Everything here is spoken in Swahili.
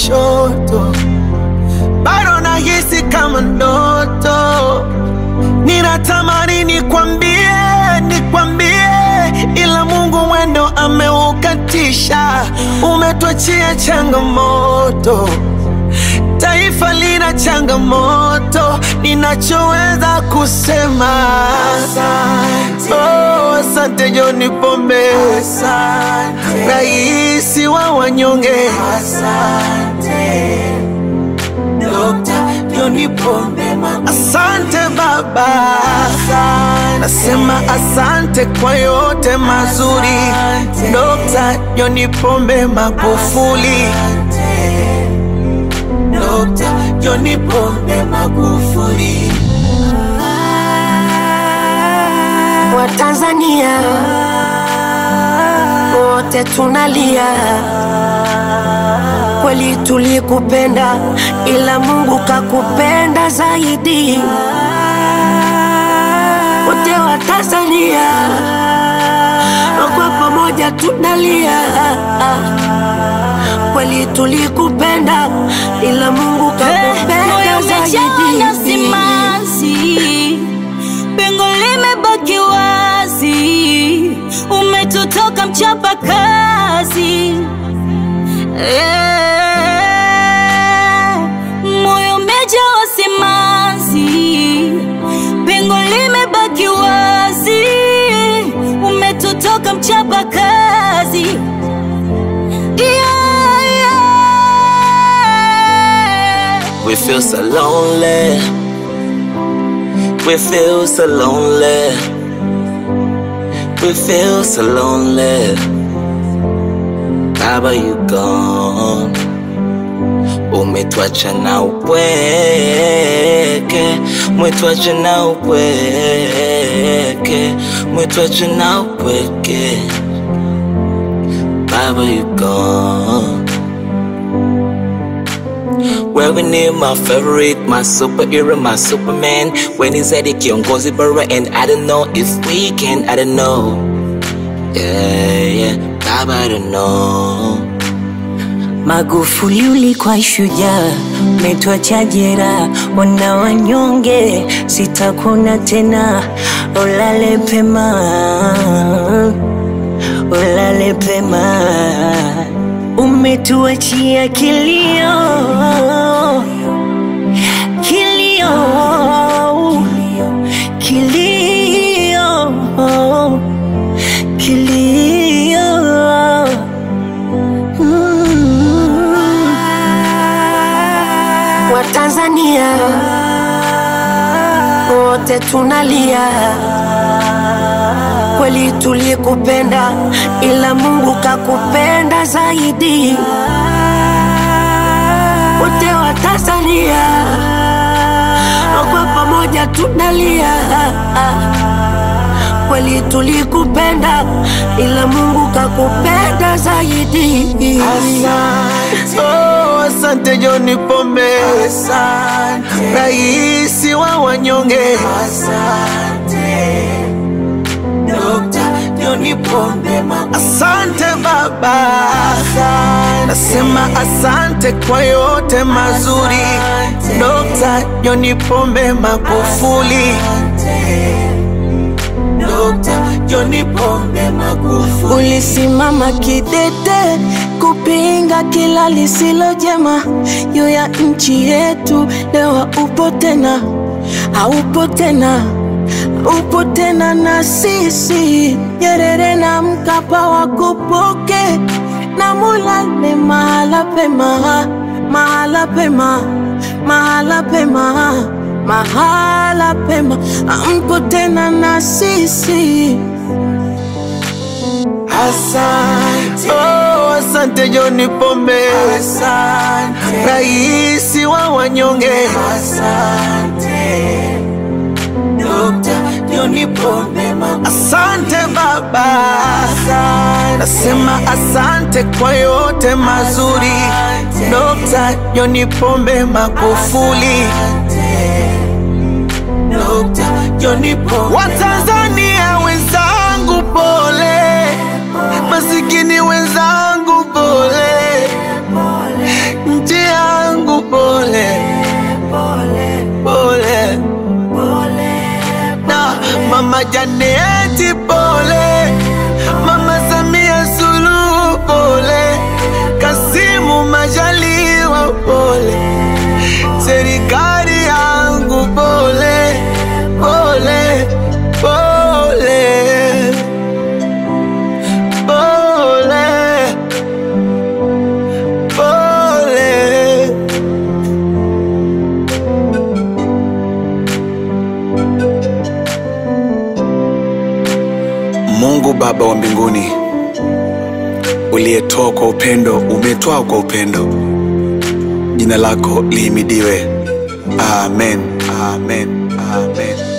kushoto, bado nahisi kama ndoto. Ninatamani nikwambie, ila Mungu mwendo ameukatisha. Umetuachia changamoto, taifa lina changamoto. Ninachoweza kusema asante. Oh, asante John Pombe, asante raisi wa wanyonge, asante Dr. John Pombe, asante baba, asante. Nasema asante kwa yote mazuri, Dr. John Pombe Magufuli, Dr. John Pombe Magufuli. Wa Tanzania wote tunalia, kweli tulikupenda, ila Mungu kakupenda zaidi. Wote wa Tanzania kwa pamoja tunalia, kweli tulikupenda, ila Mungu kakupenda zaidi. Simanzi, pengo limebaki wazi, umetutoka mchapa kazi. Moyo umejawa simanzi, pengo limebaki wazi, umetutoka mchapa kazi. We feel so lonely. We feel so lonely. We feel so lonely. Baba, you gone. Umetuacha na upweke, umetuacha na upweke, umetuacha na upweke. Baba, you gone. Well, we need my favorite, my superhero, my Superman. When he's at it, kiongozi bora, and I don't know if we can, I don't know. Yeah, Baba, I don't know. Magufuli ulikuwa shujaa, umetuacha jeraha, wana wanyonge, sitakuona tena. Ulale pema, ulale pema. Umetuachia kilio, kilio, kilio, kilio. Wa Tanzania wote tunalia, kweli tulikupenda, ila Mungu kakupenda zaidi. Wote wa Tanzania kwa pamoja tunalia, kweli tulikupenda, ila Mungu kakupenda zaidi. Asante. Oh, asante John Pombe, asante raisi wa wanyonge, asante Dr. John Pombe, asante baba, asante. Nasema asante kwa yote mazuri, Dr. John Pombe Magufuli, Dr. John Pombe Magufuli. Ulisimama kidete kupinga kila lisilo jema juu ya nchi yetu. Leo upo tena, haupo tena, upo tena na sisi. Nyerere na Mkapa wakupoke, na mulale mahala pema, mahala pema, mahala pema, mahala pema. Ampo tena na sisi. Asante. Oh, asante John Pombe, asante raisi wa wanyonge, asante Dr. John Pombe, asante baba, asante. Nasema asante kwa yote mazuri, Dr. John Pombe Magufuli, Dr. John Pombe. Watanzania wenzangu pole, masikini wenzangu pole, nchi Mungu Baba wa mbinguni, uliyetoa kwa upendo, umetoa kwa upendo. Jina lako lihimidiwe. Amen, amen, amen.